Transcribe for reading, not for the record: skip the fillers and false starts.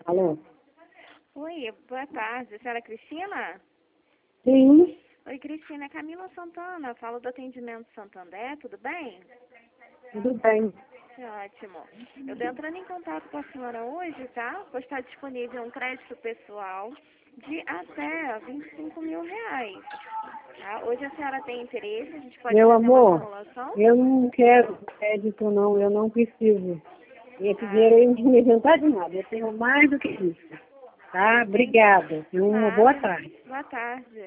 Alô? Oi, boa tarde. A senhora Cristina? Sim, Oi, Cristina. É Camila Santana. Falo do atendimento Santander, tudo bem? tudo bem. Ótimo. Eu estou entrando em contato com a senhora hoje, tá? Pois está disponível um crédito pessoal de até R$ 25.000. Tá? Hoje a senhora tem interesse? A gente pode Meu fazer uma amor, simulação? eu não quero crédito não, eu não preciso. Esse Ah, dinheiro aí não me adianta de nada, eu tenho mais do que isso. Tá? entendi. Obrigada. Tenha uma boa Nada. tarde. Boa tarde.